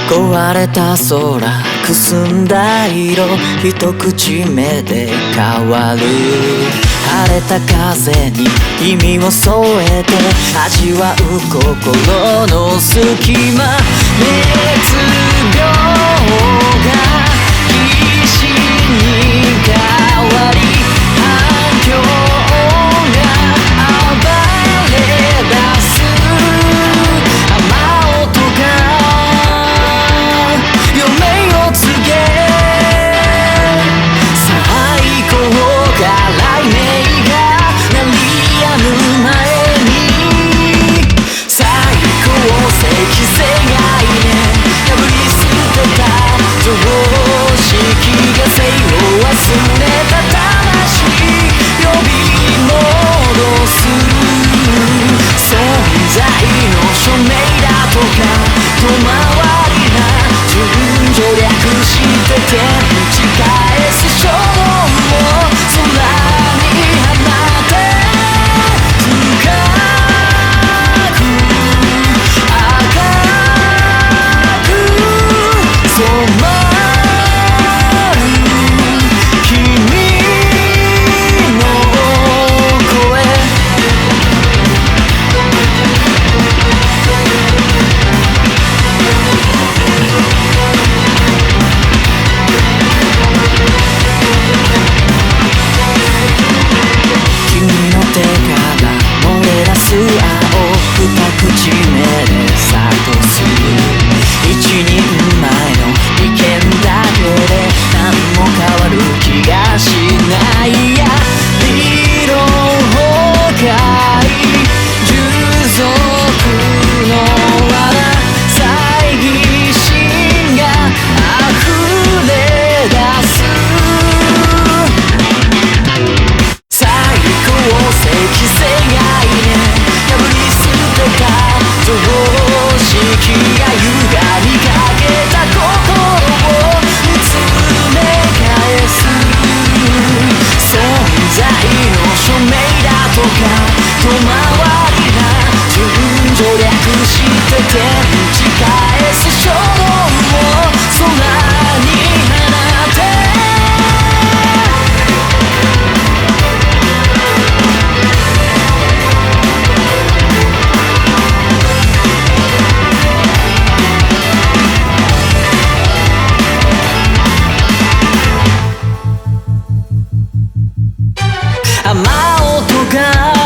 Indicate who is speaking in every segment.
Speaker 1: 壊れた空、くすんだ色、一口目で変わる。晴れた風に意味を添えて味わう心の隙間。熱病が必死に変わり、反響が暴れ出す。雨音が余命を告げ、最高が雷鳴が鳴り止む前に、最高石世界で破り捨てた常識が生を忘れた魂呼び戻す。存在の署名だとか遠回りな順序略して手打ち返す衝動を空に放て、深く赤く染まる君の声。君の手から漏れ出す青、二口目で諭す。一人前の意見だけで何も変わる気がしない。や理論崩壊、従属の罠、猜疑心が溢れ出す。最高石世界で破り捨てた常識が歪みかけた心を見つめ返す。存在の署名だとか遠回りな順序略して手打ち返す衝動を空に放て。雨音が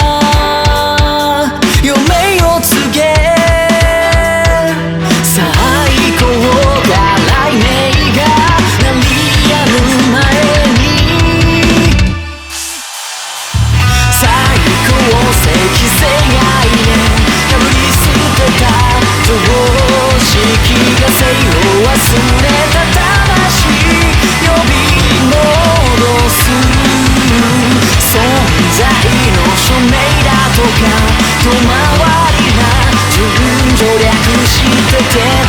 Speaker 1: 余命を告げ、最高が雷鳴が鳴り止む前に、最高石世界で破り捨てた常識が生を忘れた魂呼び戻す。存在の署名だとか遠回りな順序略して手